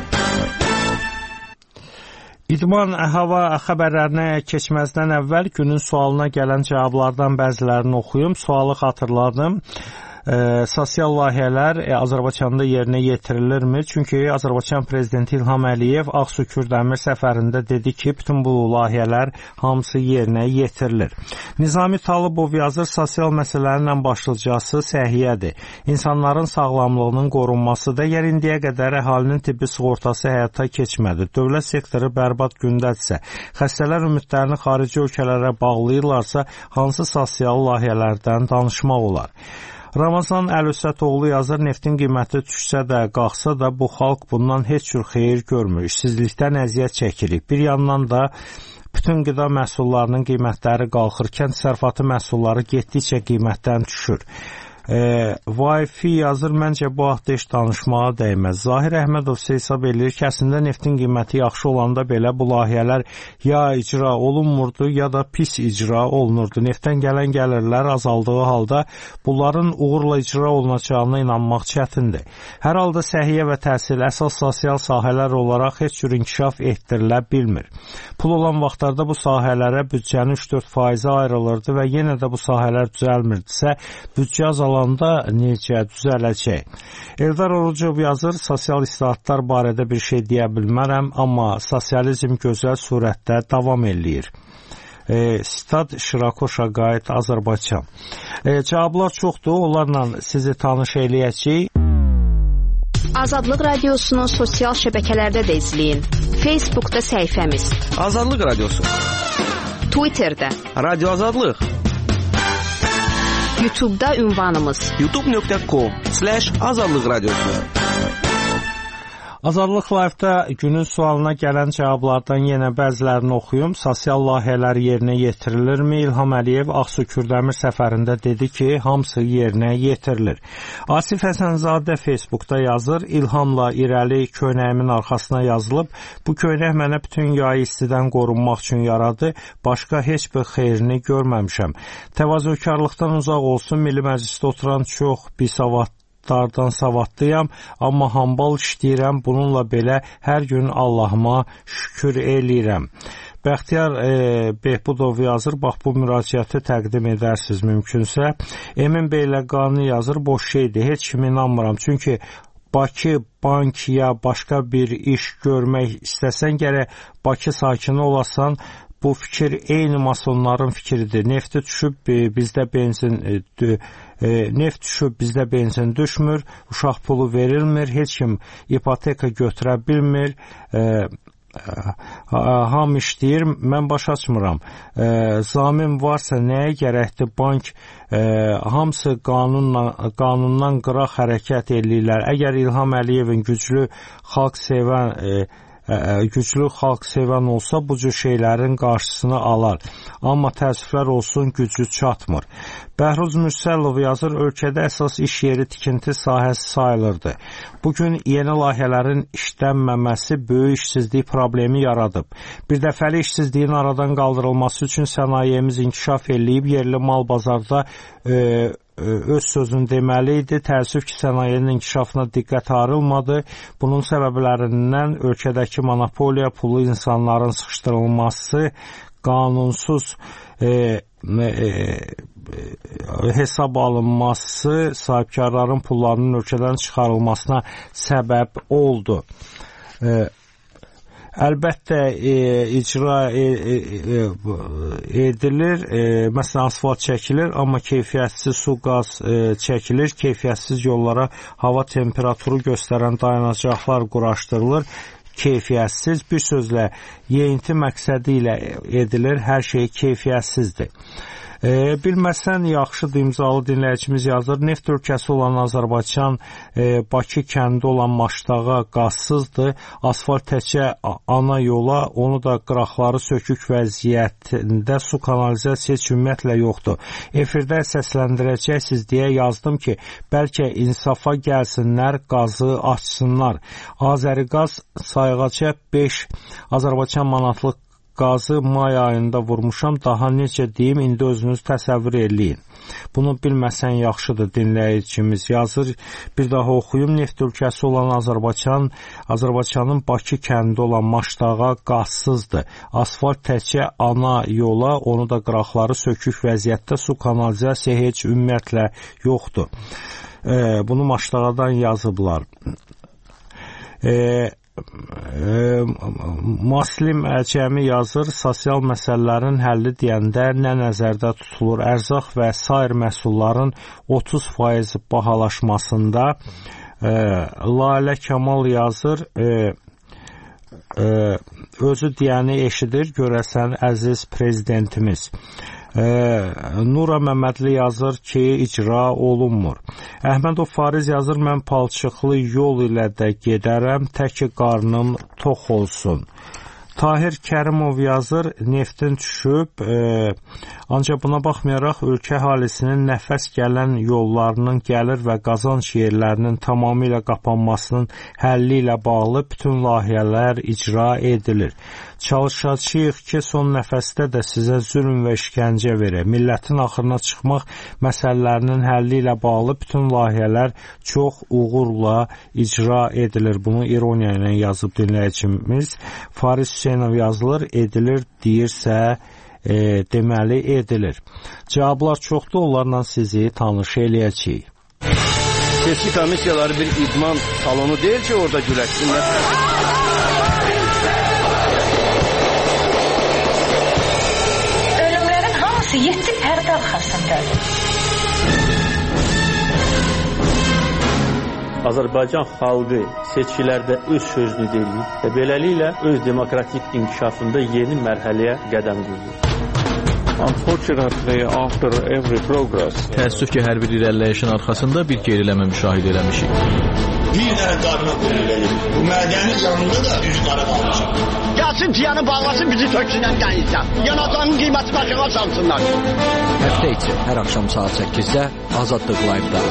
İdman hava xəbərlərinə keçməzdən əvvəl günün sualına gələn cavablardan bəzilərini oxuyum. Sualı xatırladım. E, sosial layihələr e, Azərbaycanda yerinə yetirilirmi? Çünki Azərbaycan prezidenti İlham Əliyev Ağsu-Kürdəmir səfərində dedi ki, bütün bu layihələr hamısı yerinə yetirilir. Nizami Talıbov yazır, sosial məsələlərin başlıcası səhiyyədir. İnsanların sağlamlığının qorunması da, əgər indiyə qədər əhalinin tibbi sığortası həyata keçmədi, dövlət sektoru bərbad gündədirsə, xəstələr ümidlərini xarici ölkələrə bağlayırlarsa, hansı sosial layihələrdən danışmaq olar? Ramazan Əlüsətoğlu yazır, neftin qiyməti düşsə də, qalxsa da bu xalq bundan heç cür xeyir görmür. İşsizlikdən əziyyət çəkirik. Bir yandan da bütün qida məhsullarının qiymətləri qalxırkən təsərrüfatı məhsulları getdikcə qiymətdən düşür. E, Wi-Fi yazır, məncə bu haqda heç danışmağa dəyməz. Zahir Əhmədov hesab edir ki, əslində neftin qiyməti yaxşı olanda belə bu layihələr ya icra olunmurdu, ya da pis icra olunurdu. Neftdən gələn gəlirlər azaldığı halda bunların uğurla icra olunacağına inanmaq çətindir. Hər halda səhiyyə və təhsil əsas sosial sahələr olaraq heç cür inkişaf etdirilə bilmir. Pul olan vaxtlarda bu sahələrə büdcənin üç dörd faizi ayrılırdı və yenə də bu sahələr düzəlmirdisə, büdcə azalanda necə düzələcək? Eldar Orucov yazır, sosial islahatlar barədə bir şey deyə bilmərəm, amma sosializm gözəl surətdə davam eləyir. E, Stad Şirako Şaqayt, Azərbaycan. E, cavablar çoxdur, onlarla sizi tanış eləyəcəyik. Azadlıq Radiosunu sosial şəbəkələrdə də izləyin. Facebookda səhifəmiz Azadlıq Radiosu, Twitterdə Radio Azadlıq, YouTube'da ünvanımız youtube nöqtə com slash azadlıq radiosu. Azadlıq Live-da günün sualına gələn cavablardan yenə bəzilərini oxuyum. Sosial layihələr yerinə yetirilirmi? İlham Əliyev Ağsu-Kürdəmir səfərində dedi ki, hamısı yerinə yetirilir. Asif Həsənzadə Facebookda yazır, İlhamla irəli köynəyimin arxasına yazılıb, bu köynək mənə bütün yayı istidən qorunmaq üçün yaradı, başqa heç bir xeyrini görməmişəm. Təvazökarlıqdan uzaq olsun, Milli Məclisdə oturan çox bisavad dardan savadlıyam, amma hambal işləyirəm, bununla belə hər gün Allahıma şükür eləyirəm. Bəxtiyar e, Behbudov yazır, bax bu müraciəti təqdim edərsiniz mümkünsə. Emin Beyləqani yazır, boş şeydir, heç kim inanmıram, çünki Bakı bank ya başqa bir iş görmək istəsən, gərək Bakı sakini olasan. Bu fikir eyni masonların fikridir. Nefti düşüb bizdə benzin e, neft düşüb bizdə benzin düşmür, uşaq pulu verilmir, heç kim ipoteka götürə bilmir. E, ham işləyir, mən başa açmıram. E, zamin varsa nəyə gərəkdir? Bank e, hamısı qanunla, qanundan qıraq hərəkət eləyirlər. Əgər İlham Əliyevin güclü xalq sevən e, güclü xalq sevən olsa bu cür şeylərin qarşısını alar. Amma təəssüflər olsun, gücü çatmır. Bəhruz Mürsəlov yazır, ölkədə əsas iş yeri tikinti sahəsi sayılırdı. Bugün yeni layihələrin işlənməməsi böyük işsizlik problemi yaradıb. Bir dəfəli işsizliyin aradan qaldırılması üçün sənayemiz inkişaf eləyib, yerli mal bazarda e, öz sözünü deməli idi. Təəssüf ki, sənayenin inkişafına diqqət ayrılmadı. Bunun səbəblərindən ölkədəki monopoliya, pulu insanların sıxışdırılması, qanunsuz e, e, e, hesab alınması, sahibkarların pullarının ölkədən çıxarılmasına səbəb oldu. E, Əlbəttə e, icra e, e, edilir, e, məsələn asfalt çəkilir, amma keyfiyyətsiz su, qaz e, çəkilir, keyfiyyətsiz yollara hava temperaturu göstərən dayanacaqlar quraşdırılır, keyfiyyətsiz, bir sözlə yeyinti məqsədi ilə edilir, hər şey keyfiyyətsizdir. E, bilməsən yaxşıdır, imzalı dinləyicimiz yazır. Neft ölkəsi olan Azərbaycan e, Bakı kəndi olan Maşdağa qazsızdır. Asfalt təkcə ana yola, onu da qıraqları sökük vəziyyətində, su kanalizasiya heç ümumiyyətlə yoxdur. Efirdə səsləndirəcəksiniz deyə yazdım ki, bəlkə insafa gəlsinlər, qazı açsınlar. Azəriqaz sayğaca beş Azərbaycan manatlıq qazı may ayında vurmuşam, daha necə deyim, indi özünüz təsəvvür eləyin. Bunu bilməsən yaxşıdır, dinləyicimiz yazır. Bir daha oxuyum. Neft ölkəsi olan Azərbaycan, Azərbaycanın Bakı kəndi olan Maşdağa qazsızdır. Asfalt təkcə ana yola, onu da qıraqları sökük vəziyyətdə, su kanalizasiya heç ümumiyyətlə yoxdur. E, bunu Maşdağadan yazıblar. E, E, Muslim Əcəmi yazır, sosial məsələlərin həlli deyəndə nə nəzərdə tutulur? Ərzaq və sair məhsulların otuz faiz bahalaşmasında. e, Lalə Kamal yazır, e, e, özü deyəni eşidir, görəsən əziz prezidentimiz. E, Nura Məmmədli yazır ki, icra olunmur. Əhmədov Fariz yazır, mən palçıqlı yol ilə də gedərəm, tək ki qarnım tox olsun. Tahir Kərimov yazır, neftin düşüb, e, ancaq buna baxmayaraq ölkə əhalisinin nəfəs gələn yollarının gəlir və qazanc yerlərinin tamamilə qapanmasının həlli ilə bağlı bütün layihələr icra edilir. Çalışacağıq ki, son nəfəsdə də sizə zülm və işgəncə verək. Millətin axırına çıxmaq məsələlərinin həlli ilə bağlı bütün layihələr çox uğurla icra edilir. Bunu ironiya ilə yazıb dinləyicimiz. Faris Hüseynov yazılır, edilir deyirsə e, deməli edilir. Cavablar çoxdur, onlarla sizi tanış eləyəcəyik. Seçki komissiyaları bir idman salonu deyil ki, orada güləşsinlər. Ölümlərin hamısı yeddi pərdə arxasındadır. Azərbaycan xalqı seçkilərdə öz sözünü deyir və beləliklə öz demokratik inkişafında yeni mərhələyə qədəm qoyur. Unfortunately, after every progress, təəssüf ki, hər bir irəliləyişin arxasında bir geriləmə müşahidə eləmişik. Bir dənə qarına qullayıb, bu mədənin yanında da üç qara qalmışam. Gəlsin piyanı bağlasın, bizi töksünən dənizdən. Yanacağının qiyməti başına salsınlar. Həftə içi hər axşam saat səkkizdə Azadlıq Live-da.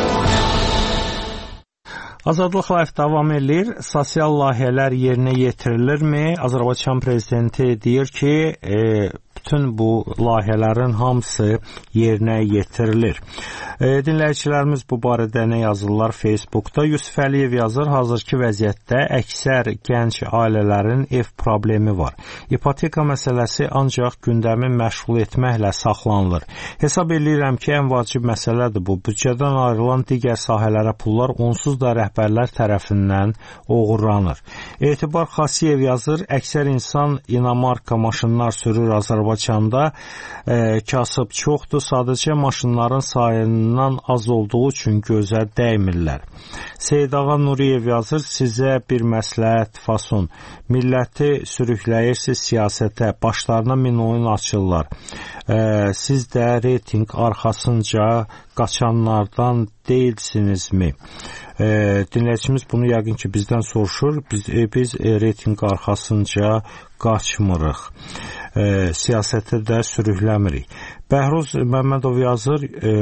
Azadlıq Live davam edir. Sosial layihələr yerinə yetirilirmi? Azərbaycan prezidenti deyir ki, e, bütün bu layihələrin hamısı yerinə yetirilir. E, dinləyicilərimiz bu barədə nə yazırlar Facebookda? Yusuf Əliyev yazır, hazırki vəziyyətdə əksər gənc ailələrin ev problemi var. İpoteka məsələsi ancaq gündəmi məşğul etməklə saxlanılır. Hesab edirəm ki, ən vacib məsələdir bu. Büdcədən ayrılan digər sahələrə pullar onsuz da rəhbərlər tərəfindən oğurlanır. Etibar Xasiyev yazır, əksər insan inamarka maşınlar sürür Azərbaycanda, e, kasıb çoxdur, sadəcə maşınların sayından az olduğu üçün gözə dəymirlər. Seydağa Nuriyev yazır, sizə bir məsləhət fason. Milləti sürükləyirsiz siyasətə, başlarına min oyun açırlar. E, siz də reyting arxasınca qaçanlardan deyilsinizmi? E, dinləyicimiz bunu yəqin ki bizdən soruşur. Biz, e, biz e, reyting arxasınca qaçmırıq. E, siyasətə də sürükləmirik. Bəhruz Məmmədov yazır, e,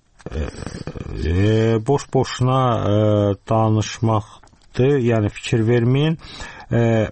e, boş-boşuna e, danışmaqdır, yəni fikir verməyin. E,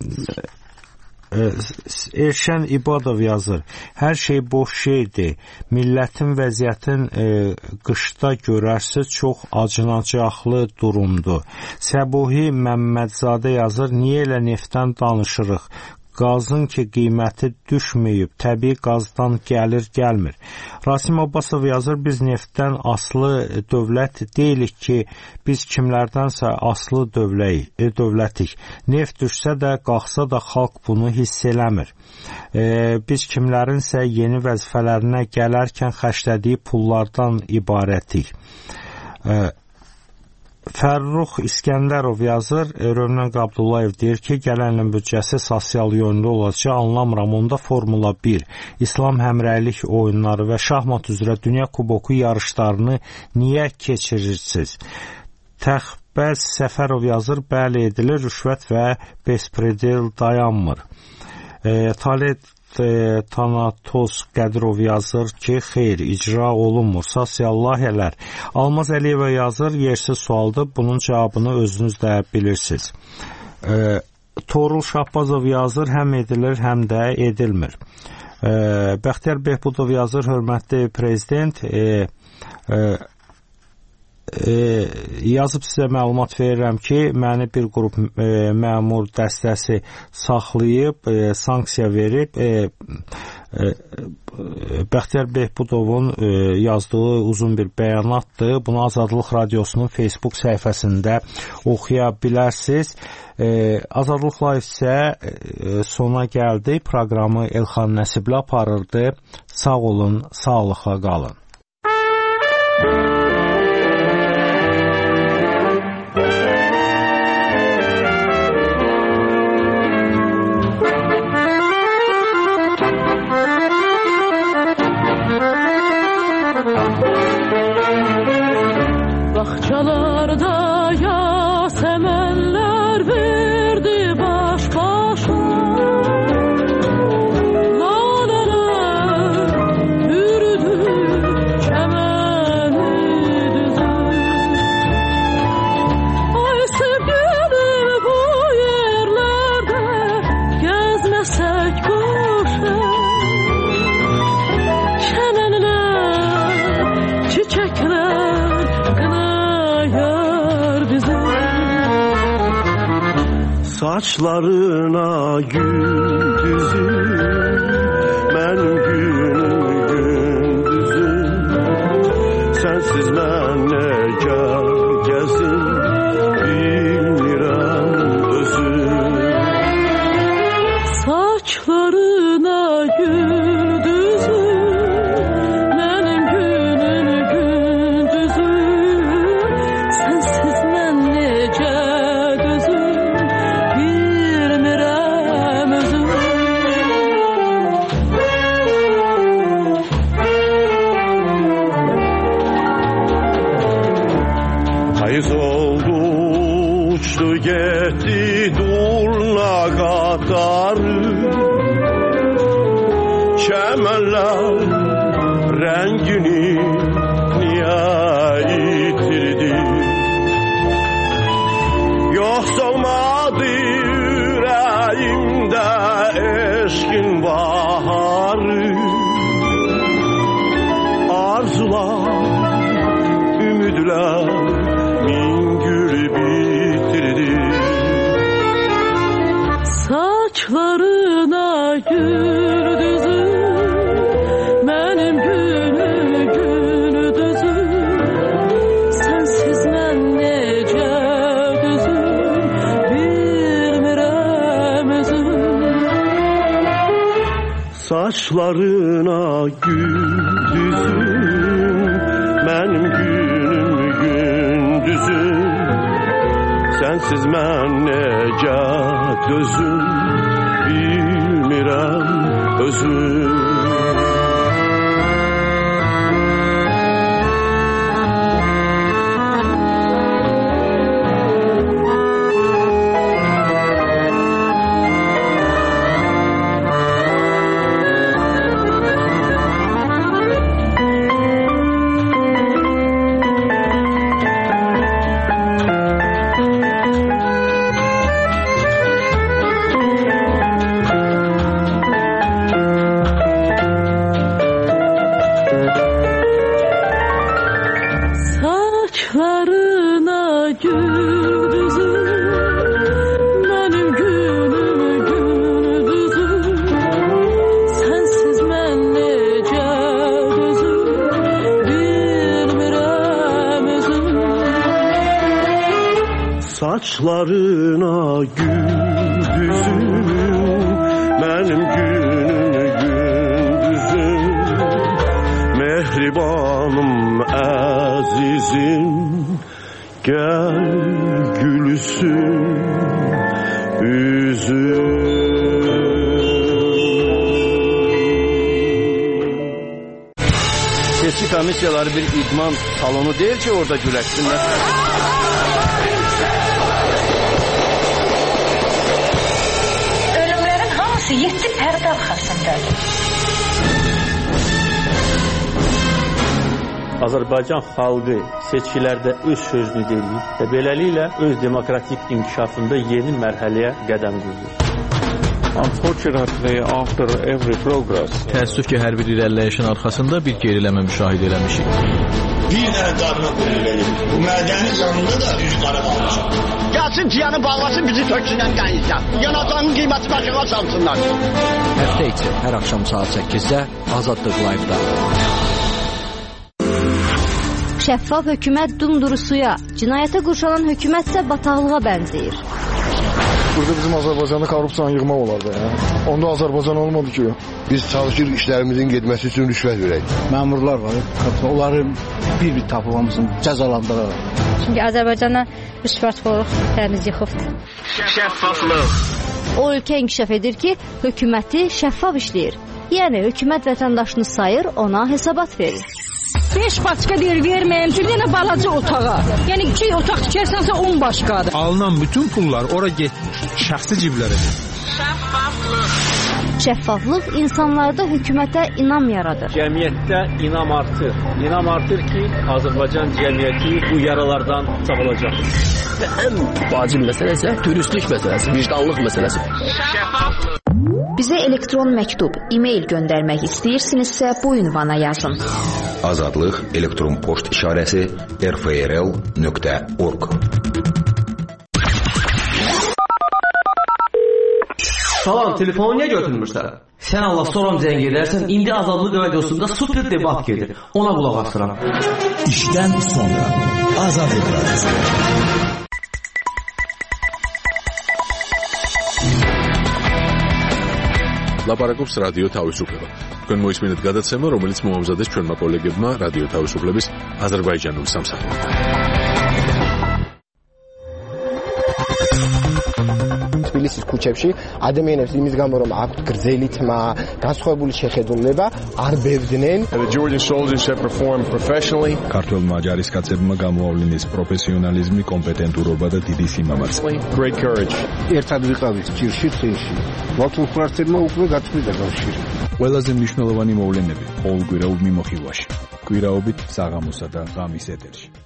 Erşən İbadov yazır, hər şey boş şeydir. Millətin vəziyyətin e, qışda görərsiz çox acınacaqlı durumdur. Səbuhi Məmmədzadə yazır, niyə elə neftdən danışırıq? Qazın ki qiyməti düşməyib, təbii qazdan gəlir gəlmir. Rasim Abbasov yazır, biz neftdən aslı dövlət deyilik ki, biz kimlərdənsə aslı dövləyik, e, dövlətik. Neft düşsə də, qalxsa da xalq bunu hiss eləmir. E, biz kimlərinsə yeni vəzifələrinə gələrkən xərclədiyi pullardan ibarətik. E, Fərrux İskəndərov yazır, Rövnən Qabdullayev deyir ki, gələn ilin büdcəsi sosial yönlü olacaq, anlamıram, onda Formula bir, İslam həmrəylik oyunları və şahmat üzrə Dünya Kuboku yarışlarını niyə keçirirsiniz? Təxbəz Səfərov yazır, bəli edilir, rüşvət və bespredel dayanmır. E, Talib e, Tanatos Qədirov yazır ki, xeyr, icra olunmur, sosial layihələr. Almaz Əliyeva yazır, yersiz sualdır, bunun cavabını özünüz də bilirsiniz. E, Torul Şahbazov yazır, həm edilir, həm də edilmir. E, Bəxtiyar Behbudov yazır, hörmətli prezident, e, e, E, yazıb sizə məlumat verirəm ki, məni bir qrup e, məmur dəstəsi saxlayıb, e, sanksiya verib, e, e, Bəxtiyar Behbudovun e, yazdığı uzun bir bəyanatdır. Bunu Azadlıq Radiosunun Facebook səhifəsində oxuya bilərsiniz. E, Azadlıq Live isə e, sona gəldi. Proqramı Elxan Nəsiblə aparırdı. Sağ olun, sağlıqla qalın. Bahçalarda yasemenler verdi baş başa, laleler yürüdü çemeni düzü. Ay sevgilim, bu yerlerde gezmesek boşa, şenenler, çiçekler saçlarına gül düzüm, benim günüm gündüzüm. Sensiz ben necə gəzim, bilmirəm özüm. Saçlarına gül düzüm, benim günüm gündüzüm. Sensiz ben necə Payız oldu, uçtu gitti durna qatarı, çəmənlər rəngini niyə itirdi? Yoxsa olmadı ürəyimdə eşqin baharı, arzular, ümidlər min gül bitirdi. Saçlarına gül düzüm, benim günüm gündüzüm. Sensiz mən necə düzüm, bilmirəm özüm. Saçlarına gül düzüm, benim günüm gündüzüm. Sensiz mən necə dözüm, bilmirəm özüm. Saçlarına gül düzüm, benim günüm gündüzüm. Mehribanım, əzizim, Gel gülsün üzüm. Seçki komissiyaları bir idman salonu değil ki orada güləşsinlər. Ölümlərin hamısı yedi pərdə arxasındadır. Azərbaycan xalqı seçkilərdə öz sözünü deyir və beləliklə öz demokratik inkişafında yeni mərhələyə qədəm qoyur. Unfortunately, after every progress, təəssüf ki, hər bir irəliləyişin arxasında bir geriləmə müşahidə eləmişik. Bir dənə qarına qulluq bu mədəni canında da üç qara qalmışam. Gəlsin ciyanı bağlasın, bizi töksünən qənizdən. Yanatanın qiyməti başına salsınlar. Həftə içi hər axşam saat səkkizdə Azadlıq Live-da. Şəffaf hökumət dumduru suya, cinayətə qurşanan hökumət isə bataqlığa bənzəyir. Burada bizim Azərbaycanda korrupsiyanı yığmaq olardı. Ya. Onda Azərbaycan olmadı ki. Biz çalışır işlərimizin getməsi üçün rüşvət verək. Məmurlar var, onları bir-bir tapılmasın, cəzalandıraraq. Çünki Azərbaycana rüşvətxorluq təmiz yıxıbdır. Şəffaflıq. O ölkə inkişaf edir ki, hökuməti şəffaf işləyir. Yəni hökumət vətəndaşını sayır, ona hesabat verir. beş başqa deyir verməyəm ki, yenə balaca otağa. Yəni iki otaq tikərsənsə on başqadır. Alınan bütün pullar ora getmiş, şəxsi ciblərə. Şəffaflıq. Şəffaflıq insanlarda hökumətə inam yaradır. Cəmiyyətdə inam artır. İnam artır ki, Azərbaycan cəmiyyəti bu yaralardan sağalacaq. Və ən vacib məsələ isə dürüstlük məsələsi, vicdanlıq məsələsi. Şəffaflıq. Bizə elektron məktub, e-mail göndərmək istəyirsinizsə bu ünvana yazın. Azadlıq elektron poçt işarəsi r f r l nöqtə org. Salam, telefonu niyə götürmürsən? Sən Allah soram zəng edərsən, indi Azadlıq radiosunda super debat gedir. Ona qulaq asıram. İşdən sonra Azadlıq radiosu. ლაპარაკობს რადიო თავისუფლება. თქვენ მოისმინეთ გადაცემა, რომელიც მოამზადეს ჩვენმა კოლეგებმა რადიო თავისუფლების აზერბაიჯანული სამსახურიდან. თბილისის ქუჩებში ადამიანებს იმის გამო რომ აქვთ გრძელი თმა, განსხვავებული შეხედულება, არ ბევდნენ. The Georgian soldiers have performed professionally. ქართველმა ჯარისკაცებმა გამოავლინეს პროფესიონალიზმი, კომპეტენტურობა და დიდი სიმამაცე. Great courage. ერთად ვიყავით ჭირში წინში. მართლმხრივმა უკვე გაწყვიტა კავშირი. ყველაზე მნიშვნელოვანი მოვლენები ყოველკვირეულ მიმოხილვაში. კვირაობით საღამოსა და ღამის ეთერში.